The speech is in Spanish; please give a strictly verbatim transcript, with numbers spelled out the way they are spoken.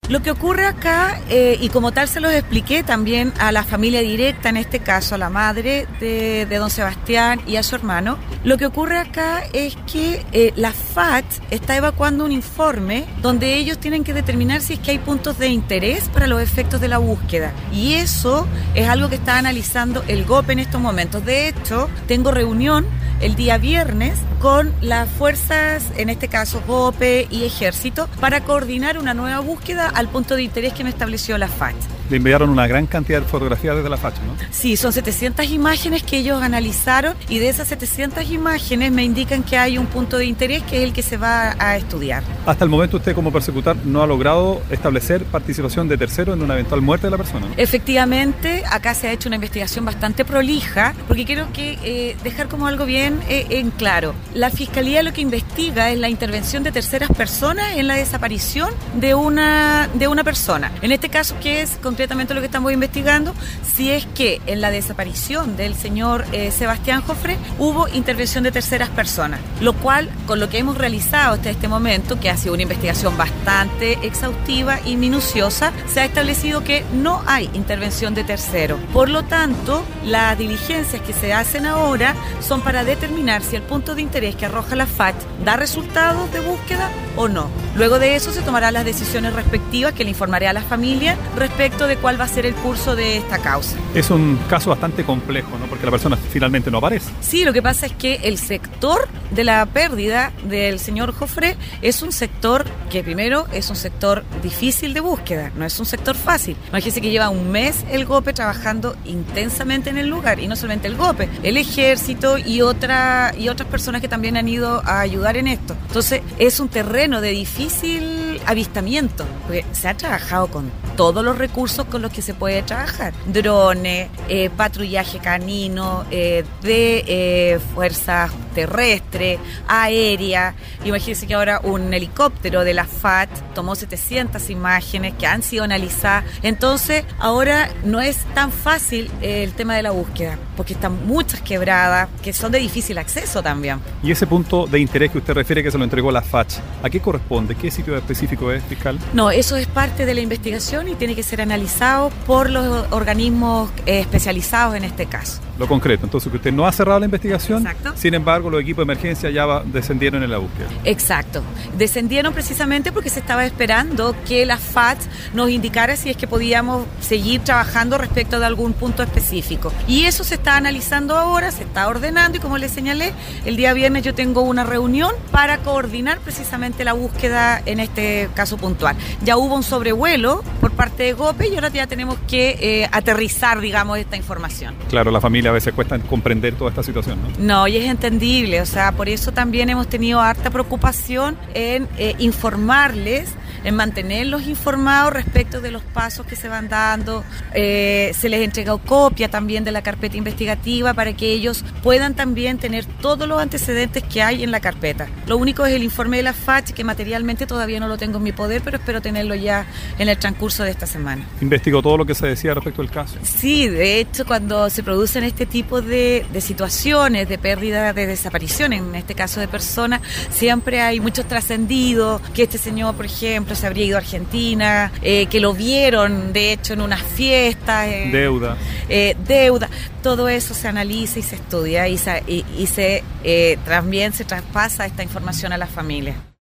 Lo que ocurre acá, eh, y como tal se los expliqué también a la familia directa, en este caso a la madre de, de don Sebastián y a su hermano, lo que ocurre acá es que eh, la F A T está evacuando un informe donde ellos tienen que determinar si es que hay puntos de interés para los efectos de la búsqueda. Y eso es algo que está analizando el G O P en estos momentos. De hecho, tengo reunión el día viernes con las fuerzas, en este caso G O P y Ejército, para coordinar una nueva búsqueda al punto de interés que me estableció la F A T. Le enviaron una gran cantidad de fotografías desde la F A T, ¿no? Sí, son setecientas imágenes que ellos analizaron y de esas setecientas imágenes me indican que hay un punto de interés que es el que se va a estudiar. Hasta el momento usted como persecutor no ha logrado establecer participación de terceros en una eventual muerte de la persona, ¿no? Efectivamente, acá se ha hecho una investigación bastante prolija, porque quiero que eh, dejar como algo bien eh, en claro. La Fiscalía lo que investiga es la intervención de terceras personas en la desaparición de una, de una persona. En este caso, que es concretamente lo que estamos investigando, si es que en la desaparición del señor eh, Sebastián Jofré hubo intervención de terceras personas, lo cual, con lo que hemos realizado hasta este momento, que ha sido una investigación bastante exhaustiva y minuciosa, se ha establecido que no hay intervención de terceros. Por lo tanto, las diligencias que se hacen ahora son para determinar si el punto de interés que arroja la F A T da resultados de búsqueda o no. Luego de eso se tomarán las decisiones respectivas que le informaré a la familia respecto de cuál va a ser el curso de esta causa. Es un caso bastante complejo, ¿no? Porque la persona finalmente no aparece. Sí, lo que pasa es que el sector de la pérdida del señor Jofré es un sector que primero es un sector difícil de búsqueda, no es un sector fácil. Imagínense que lleva un mes el G O P trabajando intensamente en el lugar, y no solamente el G O P, el Ejército y, otra, y otras personas que también han ido a ayudar en esto. Entonces es un terreno de difícil avistamiento, porque se ha trabajado con todos los recursos con los que se puede trabajar: drones, eh, patrullaje canino, eh, de eh, fuerzas terrestres, aérea. Imagínense que ahora un helicóptero de la F A T tomó setecientas imágenes que han sido analizadas. Entonces ahora no es tan fácil eh, el tema de la búsqueda, porque están muchas quebradas que son de difícil acceso también. Y ese punto de interés que usted refiere que se lo entregó la F A T, ¿a qué corresponde? ¿Qué sitio específico es, fiscal? No, eso es parte de la investigación y tiene que ser analizado por los organismos eh, especializados en este caso. Lo concreto, entonces que usted no ha cerrado la investigación. Exacto. Sin embargo, los equipos de emergencia ya va, descendieron en la búsqueda. Exacto, descendieron precisamente porque se estaba esperando que la F A T nos indicara si es que podíamos seguir trabajando respecto de algún punto específico. Y eso se está analizando ahora, se está ordenando, y como les señalé, el día viernes yo tengo una reunión para coordinar precisamente la búsqueda en este caso puntual. Ya hubo un sobrevuelo por parte de G O P y ahora ya tenemos que eh, aterrizar, digamos, esta información. Claro, la familia a veces cuesta comprender toda esta situación, ¿no? No, y es entendible, o sea, por eso también hemos tenido harta preocupación en eh, informarles, en mantenerlos informados respecto de los pasos que se van dando. Eh, se les entregó copia también de la carpeta investigativa para que ellos puedan también tener todos los antecedentes que hay en la carpeta. Lo único es el informe de la F A T, que materialmente todavía no lo tengo en mi poder, pero espero tenerlo ya en el transcurso de esta semana. ¿Investigó todo lo que se decía respecto al caso? Sí, de hecho, cuando se producen este tipo de, de situaciones, de pérdida, de desaparición, en este caso de personas, siempre hay muchos trascendidos, que este señor, por ejemplo, se habría ido a Argentina, eh, que lo vieron, de hecho, en unas fiestas. Eh, deuda. Eh, deuda. Todo eso se analiza y se estudia y se, y, y se eh, también se traspasa esta información a la familia.